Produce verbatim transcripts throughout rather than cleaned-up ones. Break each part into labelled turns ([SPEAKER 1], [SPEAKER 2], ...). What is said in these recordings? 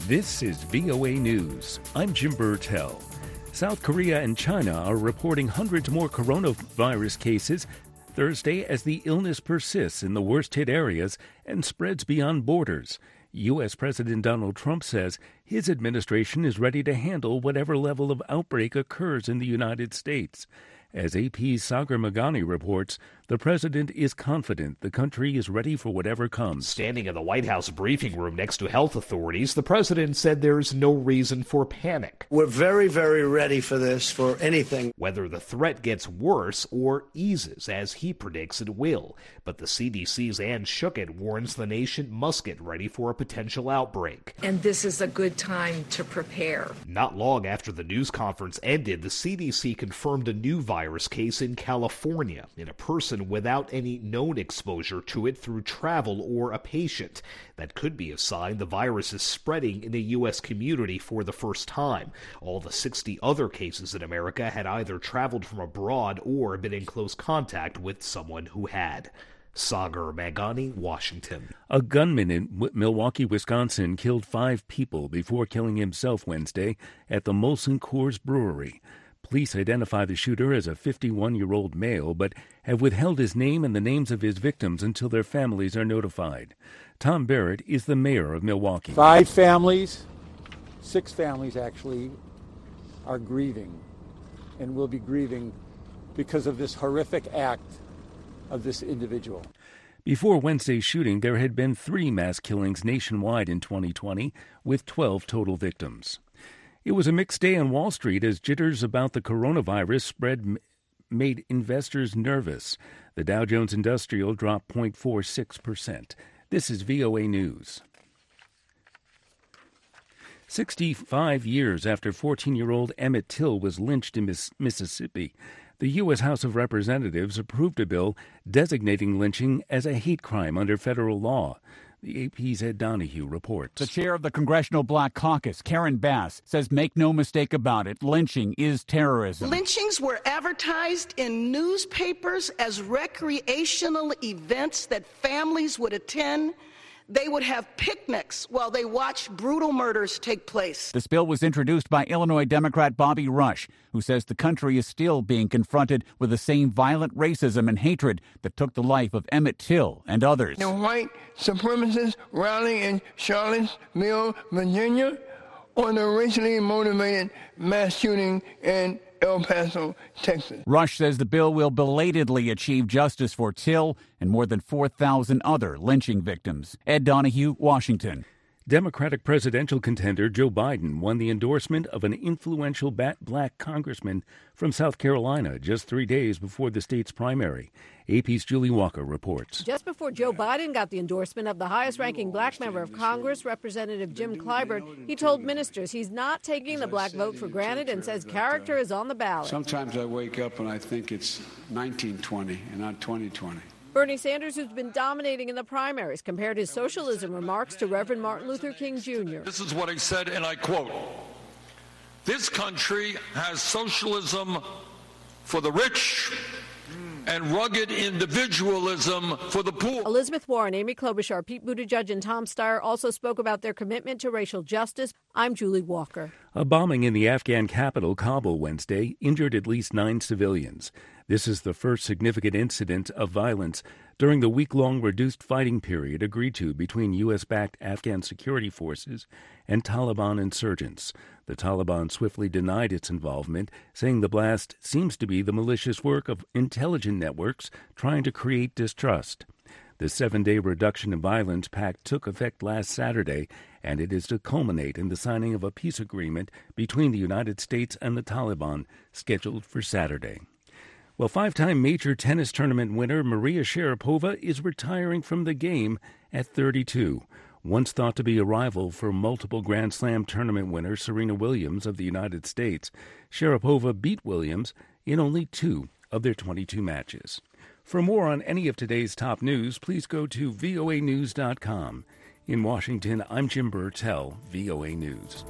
[SPEAKER 1] This is V O A News. I'm Jim Burtell. South Korea and China are reporting hundreds more coronavirus cases Thursday as the illness persists in the worst-hit areas and spreads beyond borders. U S. President Donald Trump says his administration is ready to handle whatever level of outbreak occurs in the United States. As A P's Sagar Meghani reports, the president is confident the country is ready for whatever comes.
[SPEAKER 2] Standing in the White House briefing room next to health authorities, the president said there's no reason for panic.
[SPEAKER 3] We're very, very ready for this, for anything.
[SPEAKER 2] Whether the threat gets worse or eases, as he predicts it will. But the C D C's Ann Schuchat warns the nation must get ready for a potential outbreak.
[SPEAKER 4] And this is a good time to prepare.
[SPEAKER 2] Not long after the news conference ended, the C D C confirmed a new virus case in California in a person without any known exposure to it through travel or a patient. That could be a sign the virus is spreading in the U S community for the first time. All the sixty other cases in America had either traveled from abroad or been in close contact with someone who had. Sagar Meghani, Washington.
[SPEAKER 1] A gunman in w- Milwaukee, Wisconsin killed five people before killing himself Wednesday at the Molson Coors Brewery. Police identify the shooter as a fifty-one-year-old male, but have withheld his name and the names of his victims until their families are notified. Tom Barrett is the mayor of Milwaukee.
[SPEAKER 5] Five families, six families actually, are grieving and will be grieving because of this horrific act of this individual.
[SPEAKER 1] Before Wednesday's shooting, there had been three mass killings nationwide in twenty twenty, with twelve total victims. It was a mixed day on Wall Street as jitters about the coronavirus spread made investors nervous. The Dow Jones Industrial dropped zero point four six percent. This is V O A News. sixty-five years after fourteen-year-old Emmett Till was lynched in Mississippi, the U S. House of Representatives approved a bill designating lynching as a hate crime under federal law. The A P's Ed Donahue reports.
[SPEAKER 6] The chair of the Congressional Black Caucus, Karen Bass, says make no mistake about it, lynching is terrorism.
[SPEAKER 7] Lynchings were advertised in newspapers as recreational events that families would attend. They would have picnics while they watched brutal murders take place.
[SPEAKER 6] This bill was introduced by Illinois Democrat Bobby Rush, who says the country is still being confronted with the same violent racism and hatred that took the life of Emmett Till and others.
[SPEAKER 8] The white supremacists rallying in Charlottesville, Virginia, or the racially motivated mass shooting in El Paso, Texas.
[SPEAKER 6] Rush says the bill will belatedly achieve justice for Till and more than four thousand other lynching victims. Ed Donahue, Washington.
[SPEAKER 1] Democratic presidential contender Joe Biden won the endorsement of an influential black congressman from South Carolina just three days before the state's primary. A P's Julie Walker reports.
[SPEAKER 9] Just before Joe Biden got the endorsement of the highest-ranking black member of Congress, Representative Jim Clyburn, he told ministers he's not taking the black vote for granted and says character is on the ballot.
[SPEAKER 10] Sometimes I wake up and I think it's nineteen twenty and not twenty twenty.
[SPEAKER 9] Bernie Sanders, who's been dominating in the primaries, compared his socialism remarks to Reverend Martin Luther King Junior
[SPEAKER 11] This is what he said, and I quote, "This country has socialism for the rich and rugged individualism for the poor."
[SPEAKER 9] Elizabeth Warren, Amy Klobuchar, Pete Buttigieg, and Tom Steyer also spoke about their commitment to racial justice. I'm Julie Walker.
[SPEAKER 1] A bombing in the Afghan capital, Kabul, Wednesday, injured at least nine civilians. This is the first significant incident of violence during the week-long reduced fighting period agreed to between U S-backed Afghan security forces and Taliban insurgents. The Taliban swiftly denied its involvement, saying the blast seems to be the malicious work of intelligence networks trying to create distrust. The seven-day reduction in violence pact took effect last Saturday, and it is to culminate in the signing of a peace agreement between the United States and the Taliban, scheduled for Saturday. Well, five-time major tennis tournament winner Maria Sharapova is retiring from the game at thirty-two. Once thought to be a rival for multiple Grand Slam tournament winner Serena Williams of the United States, Sharapova beat Williams in only two of their twenty-two matches. For more on any of today's top news, please go to V O A news dot com. In Washington, I'm Jim Burtell, V O A News.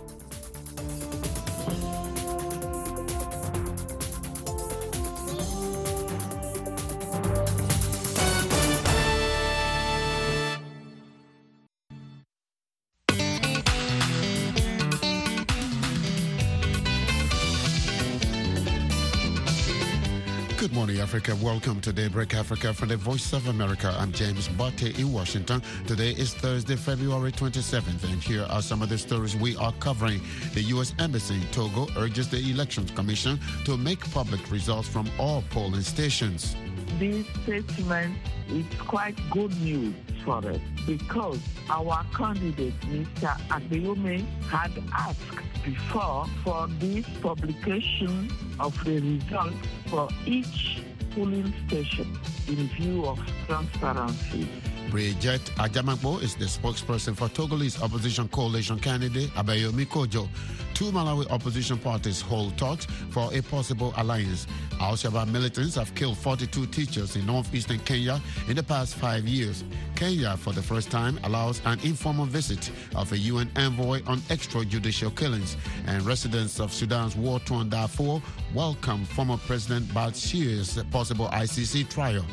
[SPEAKER 12] Good morning, Africa. Welcome to Daybreak Africa from the Voice of America. I'm James Botte in Washington. Today is Thursday, February twenty-seventh, and here are some of the stories we are covering. The U S Embassy in Togo urges the Elections Commission to make public results from all polling stations.
[SPEAKER 13] This statement is quite good news for us because our candidate, Mister Adeyemi, had asked before for this publication of the results for each polling station in view of transparency.
[SPEAKER 12] Bridget Ajamagbo is the spokesperson for Togolese opposition coalition candidate Abayomi Kojo. Two Malawi opposition parties hold talks for a possible alliance. Al-Shabaab militants have killed forty-two teachers in northeastern Kenya in the past five years. Kenya, for the first time, allows an informal visit of a U N envoy on extrajudicial killings. And residents of Sudan's war-torn Darfur welcome former President Bashir's possible I C C trial.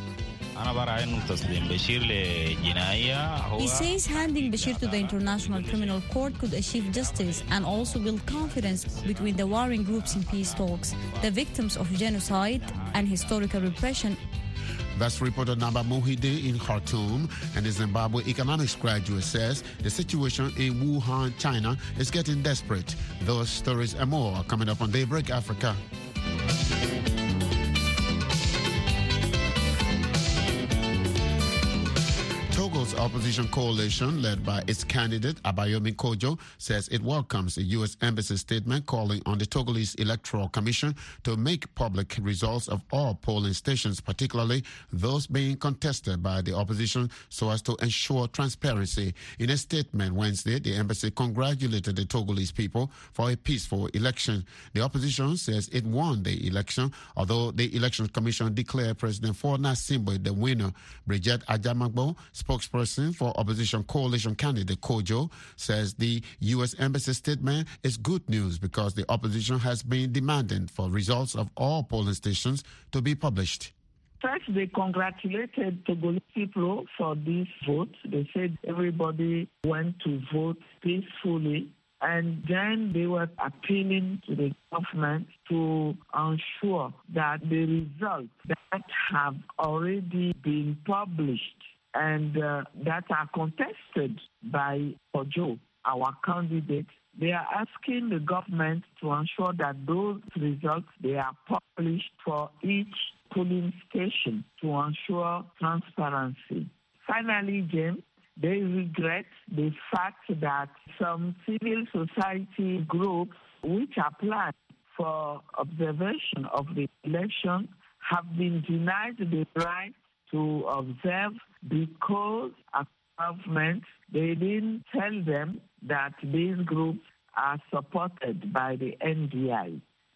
[SPEAKER 14] He says handing Bashir to the International Criminal Court could achieve justice and also build confidence between the warring groups in peace talks, the victims of genocide and historical repression.
[SPEAKER 12] That's reporter Naba Mohide in Khartoum, and the Zimbabwe economics graduate says the situation in Wuhan, China is getting desperate. Those stories and more are coming up on Daybreak Africa. Togo's opposition coalition, led by its candidate Abayomi Kojo, says it welcomes the U S Embassy statement calling on the Togolese Electoral Commission to make public results of all polling stations, particularly those being contested by the opposition, so as to ensure transparency. In a statement Wednesday, the embassy congratulated the Togolese people for a peaceful election. The opposition says it won the election, although the Election Commission declared President Faure Gnassingbe the winner. Bridget Ajamagbo, spokesperson for opposition coalition candidate Kojo, says the U S Embassy statement is good news because the opposition has been demanding for results of all polling stations to be published.
[SPEAKER 13] First, they congratulated Togolese people for this vote. They said everybody went to vote peacefully. And then they were appealing to the government to ensure that the results that have already been published and uh, that are contested by Kojo, our candidate, they are asking the government to ensure that those results, they are published for each polling station to ensure transparency. Finally, James, they regret the fact that some civil society groups which applied for observation of the election have been denied the right to observe because as government, they didn't tell them that these groups are supported by the N D I.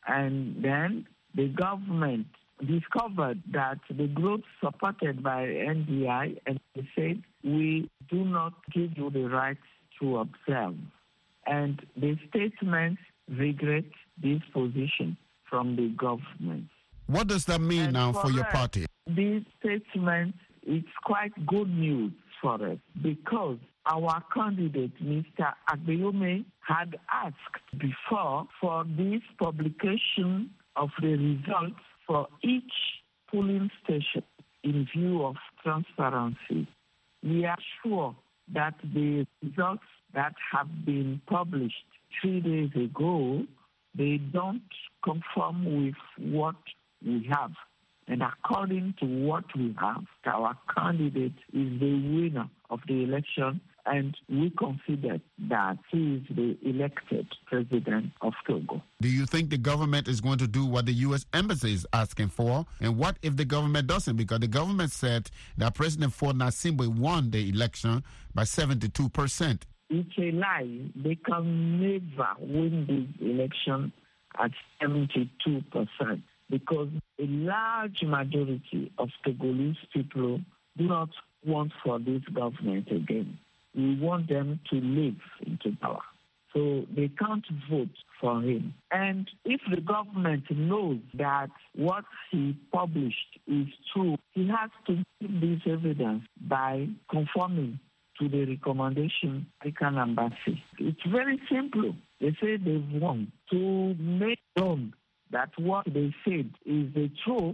[SPEAKER 13] And then the government discovered that the groups supported by N D I, and they said, we do not give you the right to observe. And the statement regrets this position from the government.
[SPEAKER 12] What does that mean and now for, for your
[SPEAKER 13] us,
[SPEAKER 12] party?
[SPEAKER 13] This statement is quite good news for us because our candidate, Mister Abayomi, had asked before for this publication of the results for each polling station in view of transparency. We are sure that the results that have been published three days ago, they don't conform with what we have. And according to what we have, our candidate is the winner of the election, and we consider that he is the elected president of Togo.
[SPEAKER 12] Do you think the government is going to do what the U S Embassy is asking for? And what if the government doesn't? Because the government said that President Faure Gnassingbe won the election by seventy-two percent.
[SPEAKER 13] It's a lie. They can never win this election at seventy-two percent. Because a large majority of Togolese people do not want for this government again. We want them to live into power. So they can't vote for him. And if the government knows that what he published is true, he has to give this evidence by conforming to the recommendation of the American embassy. It's very simple. They say they've won. To make known that what they said is the truth,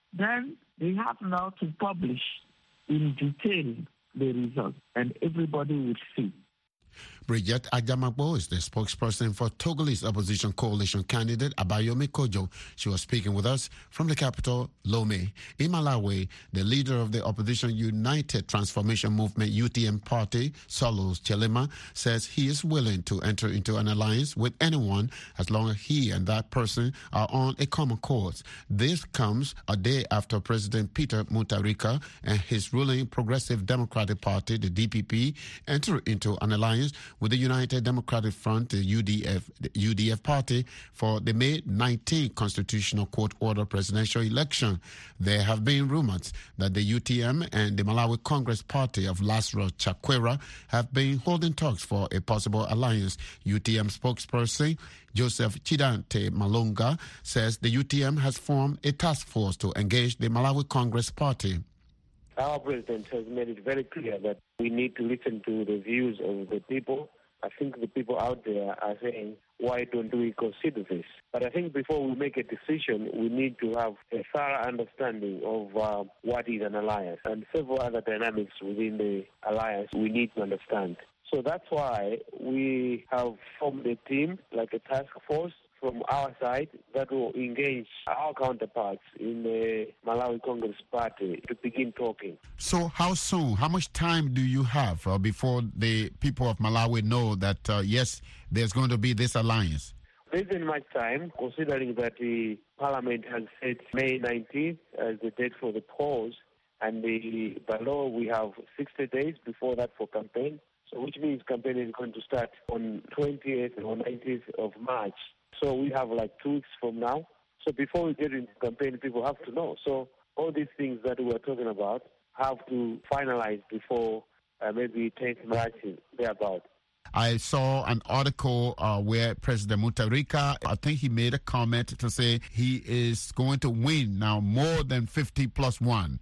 [SPEAKER 13] then they have now to publish in detail the results, and everybody will see.
[SPEAKER 12] Bridget Ajamagbo is the spokesperson for Togolese opposition coalition candidate Abayomi Kojo. She was speaking with us from the capital, Lomé. In Malawi, the leader of the opposition United Transformation Movement U T M party, Solos Chelema, says he is willing to enter into an alliance with anyone as long as he and that person are on a common cause. This comes a day after President Peter Mutharika and his ruling Progressive Democratic Party, the D P P, entered into an alliance with the United Democratic Front, the U D F, the U D F party, for the May nineteenth Constitutional Court order presidential election. There have been rumors that the U T M and the Malawi Congress Party of Lazarus Chakwera have been holding talks for a possible alliance. U T M spokesperson Joseph Chidante Malunga says the U T M has formed a task force to engage the Malawi Congress Party.
[SPEAKER 15] Our president has made it very clear that we need to listen to the views of the people. I think the people out there are saying, why don't we consider this? But I think before we make a decision, we need to have a thorough understanding of uh, what is an alliance and several other dynamics within the alliance we need to understand. So that's why we have formed a team, like a task force, from our side that will engage our counterparts in the Malawi Congress Party to begin talking.
[SPEAKER 12] So how soon, how much time do you have uh, before the people of Malawi know that, uh, yes, there's going to be this alliance?
[SPEAKER 15] There isn't much time, considering that the Parliament has set May nineteenth as the date for the polls, and the, by law we have sixty days before that for campaign, so which means campaign is going to start on twentieth or nineteenth of March. So we have like two weeks from now. So before we get into campaign, people have to know. So all these things that we're talking about have to finalize before uh, maybe tenth March, thereabout.
[SPEAKER 12] I saw an article uh, where President Mutharika, I think he made a comment to say he is going to win now more than fifty plus one.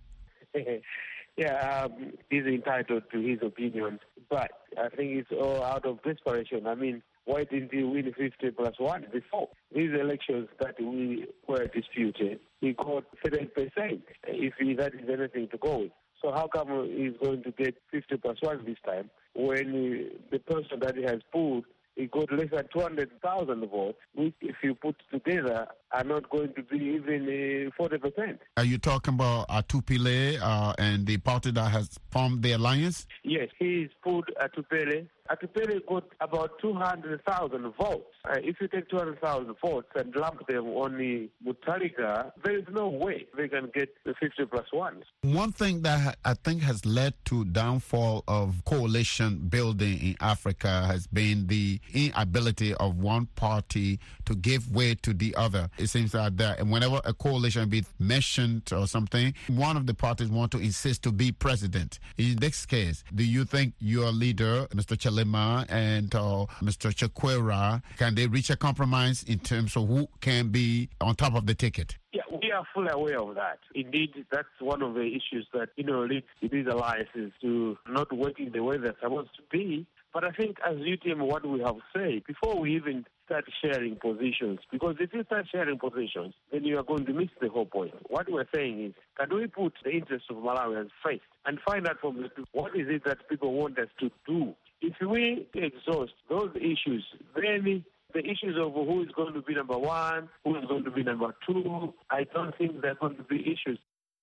[SPEAKER 15] Yeah, um, he's entitled to his opinion, but I think it's all out of desperation. I mean, why didn't he win fifty plus one before? These elections that we were disputed, he got seven percent, if he, that is anything to go with. So how come he's going to get fifty plus one this time when he, the person that he has pulled, he got less than two hundred thousand votes, which if you put together are not going to be even uh, forty percent.
[SPEAKER 12] Are you talking about Atupile uh, and the party that has formed the alliance?
[SPEAKER 15] Yes, he's pulled Atupile. Atupile got about two hundred thousand votes. Uh, if you take two hundred thousand votes and lump them on the Mutharika, there is no way they can get the fifty plus one.
[SPEAKER 12] One thing that I think has led to downfall of coalition building in Africa has been the inability of one party to give way to the other. It seems like that whenever a coalition be mentioned or something, one of the parties want to insist to be president. In this case, do you think your leader, Mister Chelema, and uh, Mister Chakwera, can they reach a compromise in terms of who can be on top of the ticket?
[SPEAKER 15] Yeah, we are fully aware of that. Indeed, that's one of the issues that, you know, leads these alliances to not working the way they're supposed to be. But I think as U T M, what we have said, before we even start sharing positions, because if you start sharing positions, then you are going to miss the whole point. What we're saying is, can we put the interests of Malawians first and find out from the people what is it that people want us to do? If we exhaust those issues, then the issues of who is going to be number one, who is going to be number two, I don't think they're going to be issues.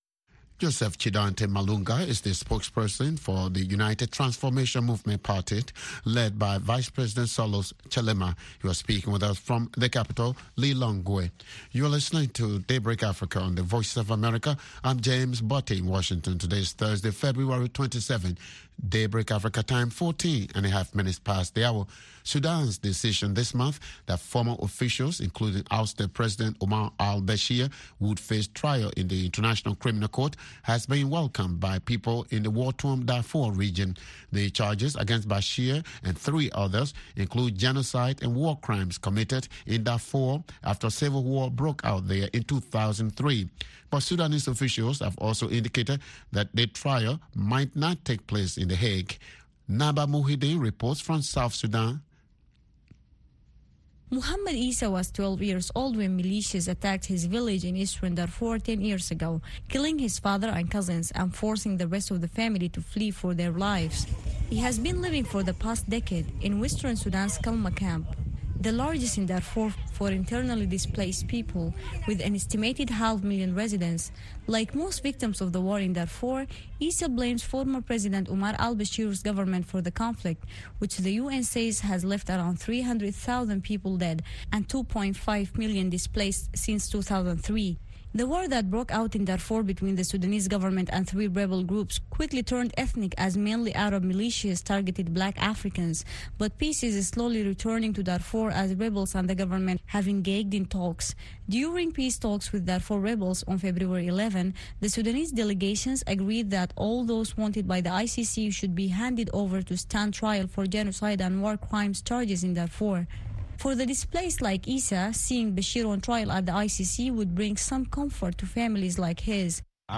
[SPEAKER 12] Joseph Chidante Malunga is the spokesperson for the United Transformation Movement Party, led by Vice President Solos Chelema. He was speaking with us from the capital, Lilongwe. You are listening to Daybreak Africa on the Voice of America. I'm James Botte in Washington. Today is Thursday, February twenty-seventh. Daybreak Africa time, fourteen and a half minutes past the hour. Sudan's decision this month that former officials, including ousted President Omar al-Bashir, would face trial in the International Criminal Court has been welcomed by people in the war-torn Darfur region. The charges against Bashir and three others include genocide and war crimes committed in Darfur after civil war broke out there in two thousand three. But Sudanese officials have also indicated that the trial might not take place in The Hague. Naba Muhyiddin reports from South Sudan.
[SPEAKER 14] Muhammad Isa was twelve years old when militias attacked his village in eastern Darfur ten years ago, killing his father and cousins and forcing the rest of the family to flee for their lives. He has been living for the past decade in western Sudan's Kalma camp, the largest in Darfur for internally displaced people, with an estimated half million residents. Like most victims of the war in Darfur, Isa blames former President Omar al-Bashir's government for the conflict, which the U N says has left around three hundred thousand people dead and two point five million displaced since two thousand three. The war that broke out in Darfur between the Sudanese government and three rebel groups quickly turned ethnic as mainly Arab militias targeted black Africans. But peace is slowly returning to Darfur as rebels and the government have engaged in talks. During peace talks with Darfur rebels on February eleventh, the Sudanese delegations agreed that all those wanted by the I C C should be handed over to stand trial for genocide and war crimes charges in Darfur. For the displaced like Isa, seeing Bashir on trial at the I C C would bring some comfort to families like his. He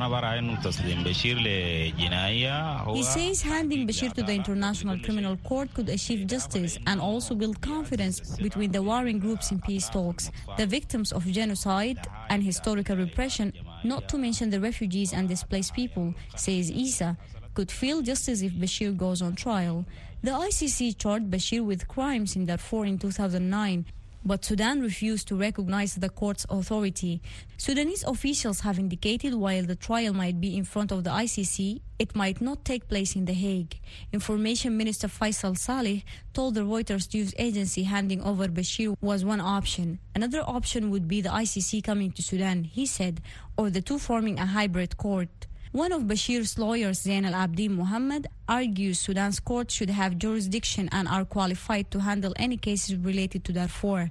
[SPEAKER 14] says handing Bashir to the International Criminal Court could achieve justice and also build confidence between the warring groups in peace talks, the victims of genocide and historical repression, not to mention the refugees and displaced people, says Isa, could feel justice if Bashir goes on trial. The I C C charged Bashir with crimes in Darfur in two thousand nine, but Sudan refused to recognize the court's authority. Sudanese officials have indicated while the trial might be in front of the I C C, it might not take place in The Hague. Information Minister Faisal Saleh told the Reuters news agency handing over Bashir was one option. Another option would be the I C C coming to Sudan, he said, or the two forming a hybrid court. One of Bashir's lawyers, Zain al-Abidin Muhammad, argues Sudan's courts should have jurisdiction and are qualified to handle any cases related to Darfur.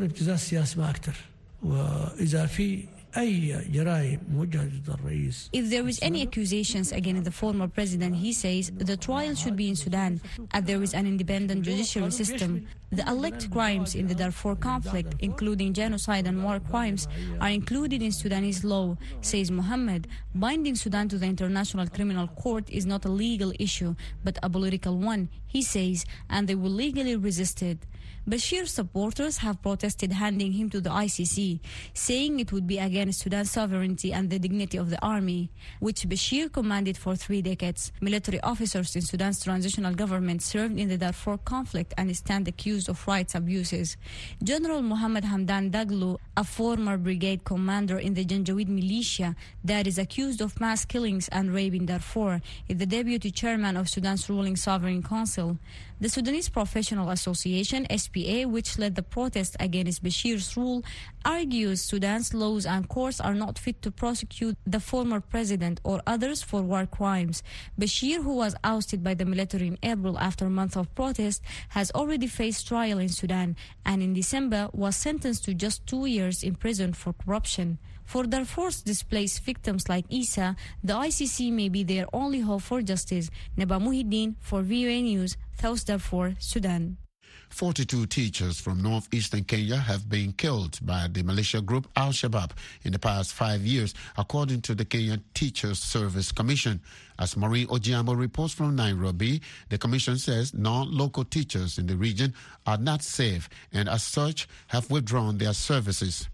[SPEAKER 14] If there is any accusations against the former president, he says the trial should be in Sudan, and there is an independent judiciary system. The alleged crimes in the Darfur conflict, including genocide and war crimes, are included in Sudanese law, says Muhammad. Binding Sudan to the International Criminal Court is not a legal issue, but a political one, he says, and they will legally resist it. Bashir's supporters have protested handing him to the I C C, saying it would be against Sudan's sovereignty and the dignity of the army, which Bashir commanded for three decades. Military officers in Sudan's transitional government served in the Darfur conflict and stand accused of rights abuses. General Mohammed Hamdan Daglo, a former brigade commander in the Janjaweed militia that is accused of mass killings and rape in Darfur, is the deputy chairman of Sudan's ruling sovereign council. The Sudanese Professional Association, S P A, which led the protest against Bashir's rule, argues Sudan's laws and courts are not fit to prosecute the former president or others for war crimes. Bashir, who was ousted by the military in April after a month of protest, has already faced trial in Sudan and in December was sentenced to just two years in prison for corruption. For Darfur's displaced victims like Isa, the I C C may be their only hope for justice. Neba Muhyiddin for V O A News, South Darfur, Sudan.
[SPEAKER 12] forty-two teachers from northeastern Kenya have been killed by the militia group Al-Shabaab in the past five years, according to the Kenya Teachers Service Commission. As Maureen Ojiambo reports from Nairobi, the commission says non-local teachers in the region are not safe and as such have withdrawn their services.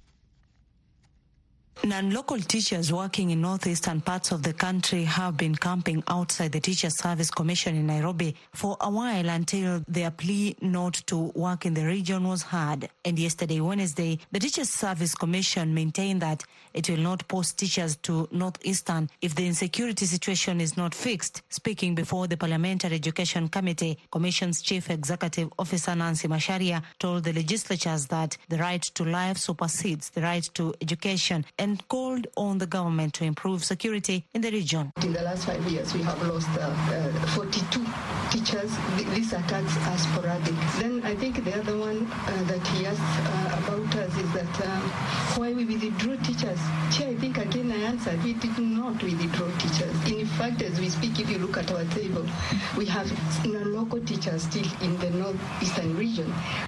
[SPEAKER 16] Non-local teachers working in northeastern parts of the country have been camping outside the Teachers Service Commission in Nairobi for a while until their plea not to work in the region was heard. And yesterday, Wednesday, the Teachers Service Commission maintained that it will not post teachers to northeastern if the insecurity situation is not fixed. Speaking before the Parliamentary Education Committee, Commission's Chief Executive Officer Nancy Macharia told the legislatures that the right to life supersedes the right to education and called on the government to improve security in the region.
[SPEAKER 17] In the last five years, we have lost uh, uh, forty-two teachers. These attacks are sporadic. Then I think the other one uh, that he asked uh, about us is that uh, why we withdraw teachers. Here, I think again I answered, we did not withdraw teachers. In fact, as we speak, if you look at our table, we have non-local teachers still in the northeastern region.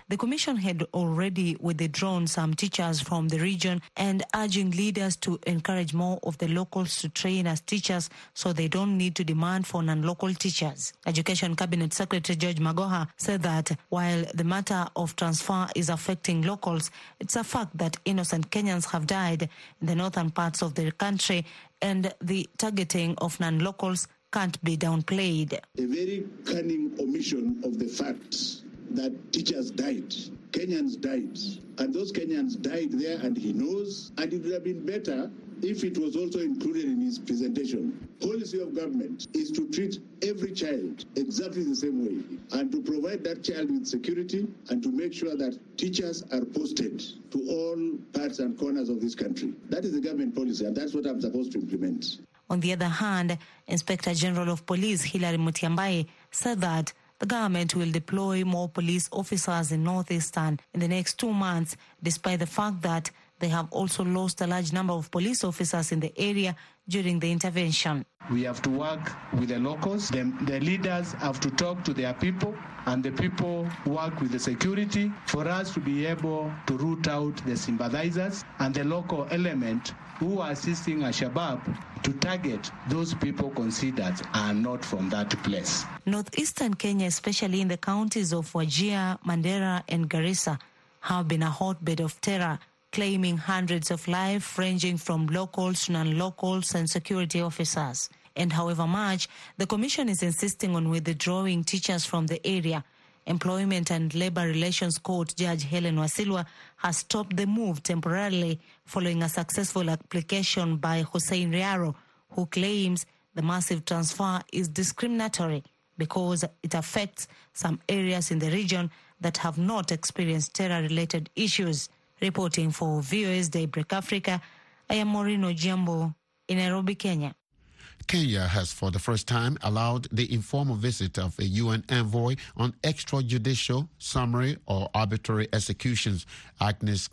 [SPEAKER 16] the commission had already withdrawn some teachers from the region and urging leaders to encourage more of the locals to train as teachers so they don't need to demand for non-local teachers. Education Cabinet Secretary George Magoha said that while the matter of transfer is affecting locals, it's a fact that innocent Kenyans have died in the northern parts of the country, and the targeting of non-locals can't be downplayed.
[SPEAKER 18] A very cunning omission of the facts that teachers died, Kenyans died, and those Kenyans died there, and he knows, and it would have been better if it was also included in his presentation. Policy of government is to treat every child exactly the same way and to provide that child with security and to make sure that teachers are posted to all parts and corners of this country. That is the government policy, and that's what I'm supposed to implement.
[SPEAKER 16] On the other hand, Inspector General of Police Hilary Mutyambai said that the government will deploy more police officers in Northeastern in the next two months, despite the fact that they have also lost a large number of police officers in the area during the intervention.
[SPEAKER 19] We have to work with the locals. The, the leaders have to talk to their people, and the people work with the security for us to be able to root out the sympathizers and the local element who are assisting Al-Shabaab to target those people considered are not from that place.
[SPEAKER 16] Northeastern Kenya, especially in the counties of Wajir, Mandera and Garissa, have been a hotbed of terror, claiming hundreds of lives ranging from locals to non-locals and security officers. And however much the Commission is insisting on withdrawing teachers from the area, Employment and Labor Relations Court Judge Helen Wasilwa has stopped the move temporarily following a successful application by Hussein Riaro, who claims the massive transfer is discriminatory because it affects some areas in the region that have not experienced terror-related issues. Reporting for V O A's Daybreak Africa, I am Maureen Ojiambo in Nairobi, Kenya.
[SPEAKER 12] Kenya has for the first time allowed the informal visit of a U N envoy on extrajudicial, summary or arbitrary executions. Agnes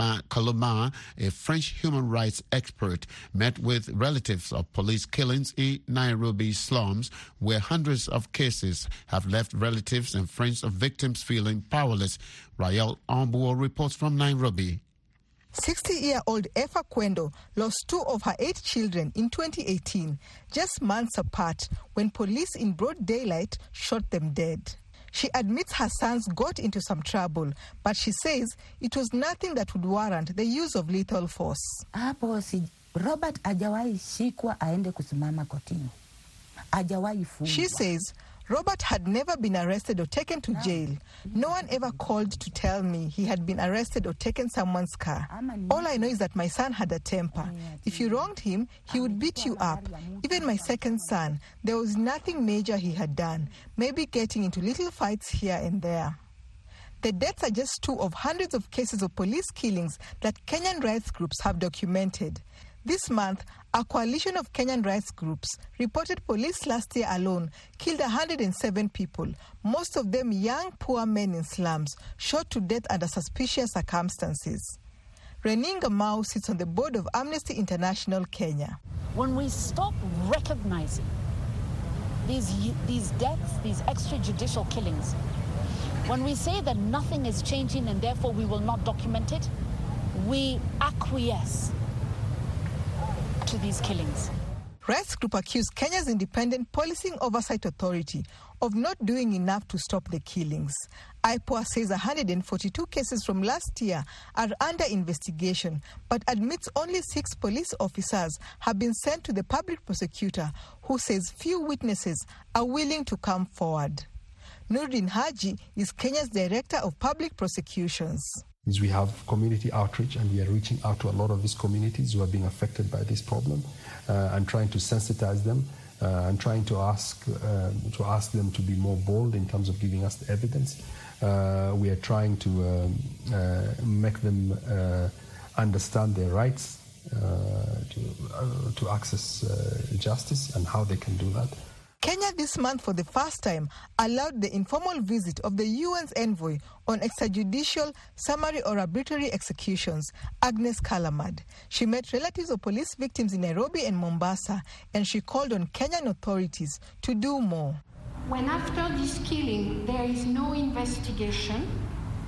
[SPEAKER 12] Kaluma, a French human rights expert, met with relatives of police killings in Nairobi slums, where hundreds of cases have left relatives and friends of victims feeling powerless. Rael Ombuo reports from Nairobi.
[SPEAKER 20] sixty-year-old Effa Kwendo lost two of her eight children in twenty eighteen, just months apart, when police in broad daylight shot them dead. She admits her sons got into some trouble, but she says it was nothing that would warrant the use of lethal force.
[SPEAKER 21] Hapo si Robert hajawahi shikwa aende kusimama kotini. Hajawahi fungwa.
[SPEAKER 20] She says Robert had never been arrested or taken to jail. No one ever called to tell me he had been arrested or taken someone's car. All I know is that my son had a temper. If you wronged him, he would beat you up. Even my second son, there was nothing major he had done, maybe getting into little fights here and there. The deaths are just two of hundreds of cases of police killings that Kenyan rights groups have documented. This month, a coalition of Kenyan rights groups reported police last year alone killed one hundred seven people, most of them young, poor men in slums, shot to death under suspicious circumstances. Reninga Mao sits on the board of Amnesty International Kenya.
[SPEAKER 22] When we stop recognizing these, these deaths, these extrajudicial killings, when we say that nothing is changing and therefore we will not document it, we acquiesce to these killings.
[SPEAKER 20] Rights group accused Kenya's Independent Policing Oversight Authority of not doing enough to stop the killings. I P O A says one hundred forty-two cases from last year are under investigation, but admits only six police officers have been sent to the public prosecutor, who says few witnesses are willing to come forward. Nurdin Haji is Kenya's Director of Public Prosecutions.
[SPEAKER 23] Is we have community outreach, and we are reaching out to a lot of these communities who are being affected by this problem, uh, and trying to sensitize them, uh, and trying to ask uh, to ask them to be more bold in terms of giving us the evidence. Uh, we are trying to um, uh, make them uh, understand their rights uh, to uh, to access uh, justice and how they can do that.
[SPEAKER 20] Kenya this month, for the first time, allowed the informal visit of the U N's envoy on extrajudicial, summary or arbitrary executions, Agnes Kalamad. She met relatives of police victims in Nairobi and Mombasa, and she called on Kenyan authorities to do more.
[SPEAKER 24] When after this killing there is no investigation,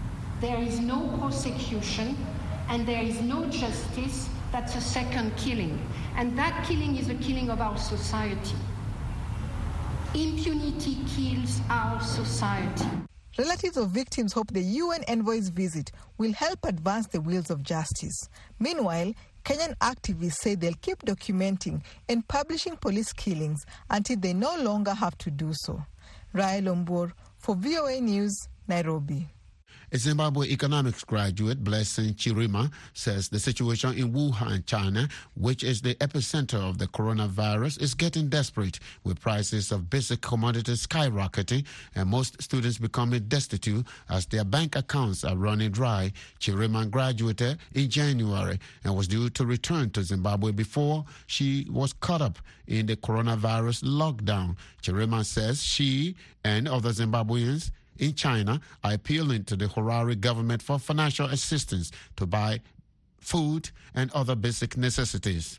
[SPEAKER 2] there is no prosecution, and there is no justice, that's a second killing. And that killing is a killing of our society. Impunity kills our society.
[SPEAKER 20] Relatives of victims hope the U N envoy's visit will help advance the wheels of justice. Meanwhile, Kenyan activists say they'll keep documenting and publishing police killings until they no longer have to do so. Rael Ombor for V O A News, Nairobi.
[SPEAKER 12] A Zimbabwe economics graduate, Blessing Chirima, says the situation in Wuhan, China, which is the epicenter of the coronavirus, is getting desperate, with prices of basic commodities skyrocketing and most students becoming destitute as their bank accounts are running dry. Chirima graduated in January and was due to return to Zimbabwe before she was caught up in the coronavirus lockdown. Chirima says she and other Zimbabweans in China are appealing to the Harare government for financial assistance to buy food and other basic necessities.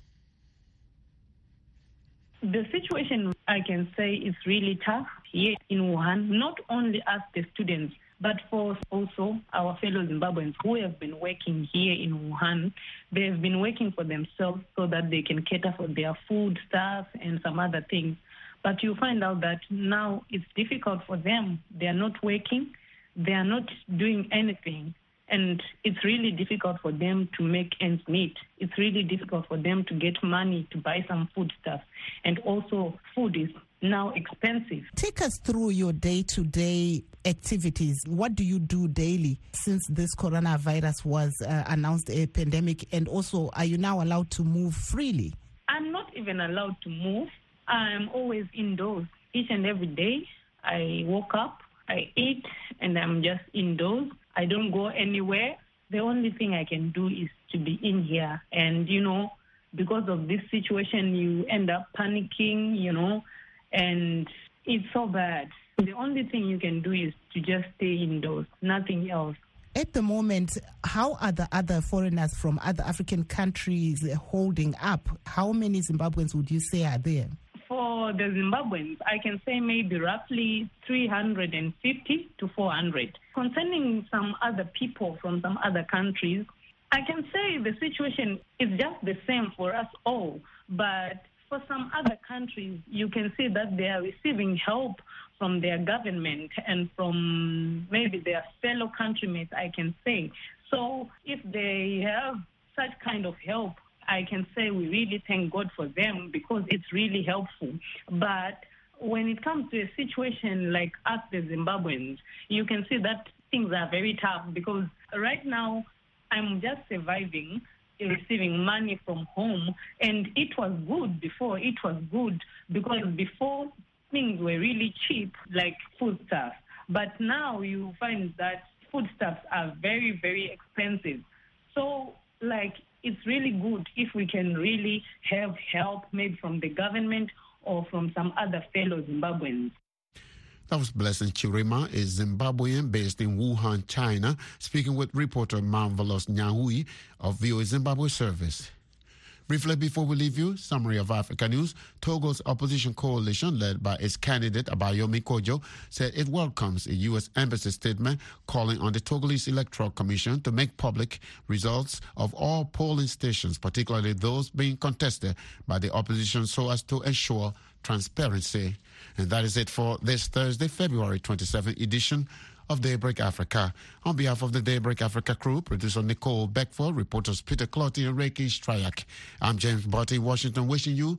[SPEAKER 3] The situation, I can say, is really tough here in Wuhan, not only us, the students, but for also our fellow Zimbabweans who have been working here in Wuhan. They have been working for themselves so that they can cater for their food, stuff, and some other things. But you find out that now it's difficult for them. They are not working. They are not doing anything. And it's really difficult for them to make ends meet. It's really difficult for them to get money to buy some food stuff. And also food is now expensive.
[SPEAKER 4] Take us through your day-to-day activities. What do you do daily since this coronavirus was uh, announced a pandemic? And also, are you now allowed to move freely?
[SPEAKER 3] I'm not even allowed to move. I'm always indoors each and every day. I wake up, I eat, and I'm just indoors. I don't go anywhere. The only thing I can do is to be in here. And, you know, because of this situation, you end up panicking, you know, and it's so bad. The only thing you can do is to just stay indoors, nothing else.
[SPEAKER 4] At the moment, how are the other foreigners from other African countries holding up? How many Zimbabweans would you say are there?
[SPEAKER 3] For the Zimbabweans, I can say maybe roughly three hundred fifty to four hundred. Concerning some other people from some other countries, I can say the situation is just the same for us all. But for some other countries, you can see that they are receiving help from their government and from maybe their fellow countrymates, I can say. So if they have such kind of help, I can say we really thank God for them because it's really helpful. But when it comes to a situation like us, the Zimbabweans, you can see that things are very tough because right now I'm just surviving, receiving money from home, and it was good before. It was good because before things were really cheap, like foodstuffs. But now you find that foodstuffs are very, very expensive. So, like, it's really good if we can really have help maybe from the government or from some other fellow Zimbabweans.
[SPEAKER 12] That was Blessing Chirima, a Zimbabwean based in Wuhan, China, speaking with reporter Marvelous Nyahui of V O A Zimbabwe Service. Briefly before we leave you, summary of Africa News. Togo's opposition coalition, led by its candidate Abayomi Kojo, said it welcomes a U S embassy statement calling on the Togolese Electoral Commission to make public results of all polling stations, particularly those being contested by the opposition, so as to ensure transparency. And that is it for this Thursday, February twenty-seventh edition of Daybreak Africa. On behalf of the Daybreak Africa crew, producer Nicole Beckford, reporters Peter Clotty and Reiki Strayak, I'm James Botti in Washington, wishing you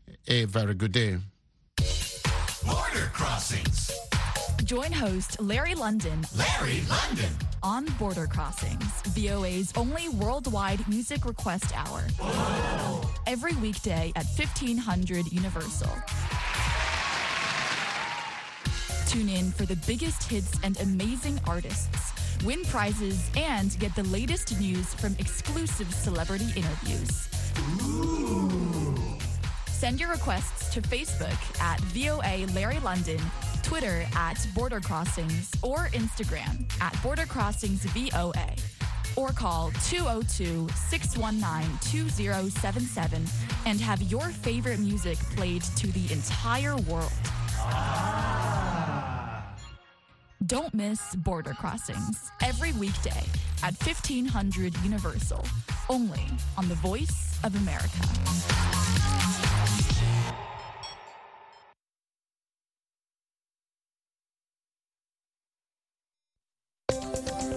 [SPEAKER 12] a very good day.
[SPEAKER 24] Border Crossings. Join host Larry London. Larry London. On Border Crossings, V O A's only worldwide music request hour. Whoa. Every weekday at fifteen hundred Universal. Tune in for the biggest hits and amazing artists, win prizes, and get the latest news from exclusive celebrity interviews. Ooh. Send your requests to Facebook at V O A Larry London, Twitter at Border Crossings, or Instagram at Border Crossings V O A. Or call two oh two, six one nine, two oh seven seven and have your favorite music played to the entire world. Ah. Don't miss Border Crossings every weekday at fifteen hundred Universal, only on the Voice of America.